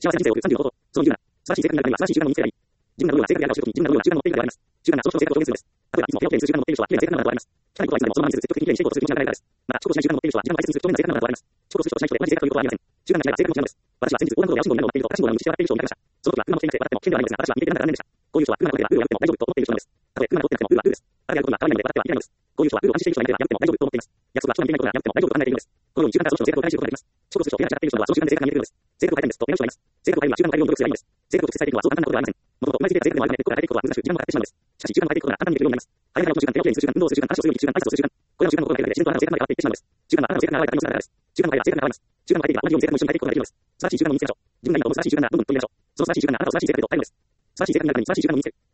幸せな人生を送る35ほど、そういうな。素晴らしい性格になるためには素晴らしい習慣を身につければいい。自分が能力を成果であるかを知るときに、自分が能力は習慣を持っているからであります。習慣が少々成果を表現するのです。例えば、いつも早起きする習慣の持っている人は、綺麗な性格なのだとあります。汚いことはいつまでもそのままにせず、積極的に綺麗にしていこうとする気持ちが働いたからです。また、遅刻しない習慣の持っている人は、時間を大切にする超面な性格なのだとあります。遅刻する人としない人で同じ性格ということはありません。習慣がしないが性格の違いです。私は先日、横断歩道で青信号になるのを待っていると、赤信号なのに父親がっている人を見かけました。その時は車を持っていなくて笑っても危険ではないのですが、私は見ていてなんだ残念でした。こういう人は車が通っているルールを破っても大丈夫と思っている人なのです。たとえ車が通ってなくてもルールはルールです。あれやることが可愛いので笑ってはいけないのです。こういう人はルールを監視している人がいなければ破っても大丈夫と思っています。約束は人が見ていないことが破っても大丈夫と考えているのです。このように習慣からその人の性格を変えることができます。遅刻する人と手が違っている人などはその習慣が見えているのです。性格を変えたいんですと願う人がいます。性格を変えるには習慣の改良を努力すればいいのです。性格を実際的にはそう簡単なことではありません。もともと同じ性格である性格でもあるため、根っこから変えていくことは難しく、時間もかかってしまうのです。しかし、習慣を変えていくことが簡単にできるようになります。早めからの習慣、手をきれいにする習慣、運動をする習慣、話をするように習慣、挨拶をする習慣。これらの習慣の心が変えるので、自然とあなたの性格まで変わっていってしまうのです。習慣はあなたの性格が現れた時の姿です。習慣の変えは性格が現れます。習慣の変えていれば同じように性格も一緒に変えていくことができるのです。素晴らしい習慣を身につけましょう。自分が今思う素晴らしい習慣ならどんどん取り入れましょう。その素晴らしい習慣があなたを素晴らしい性格と捉えるのです。素晴らしい性格になるために素晴らしい習慣を身につける。